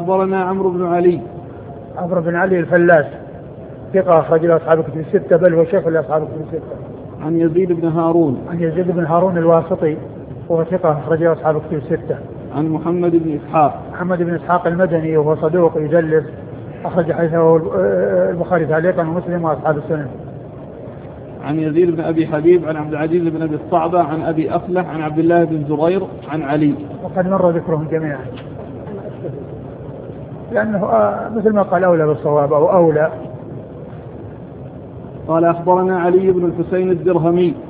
أخبرنا عمرو بن علي. عمرو بن علي الفلاس ثقة أخرج له أصحاب الكتب الستة، بل هو شيخ لأصحاب الكتب الستة. عن يزيد بن هارون. عن يزيد بن هارون الواسطي وهو ثقة أخرج له أصحاب الكتب الستة. عن محمد بن إسحاق. محمد بن إسحاق المدني وهو صدوق يدلس، أخرج حديثه البخاري تعليقا ومسلم وأصحاب السنن. عن يزيد بن أبي حبيب عن عبد العزيز بن أبي الصعبة عن أبي أفلح عن عبد الله بن زرير عن علي. وقد مر ذكرهم جميعا لأنه مثل ما قال أولى بالصواب أو أولى. قال أخبرنا علي بن الحسين الدرهمي.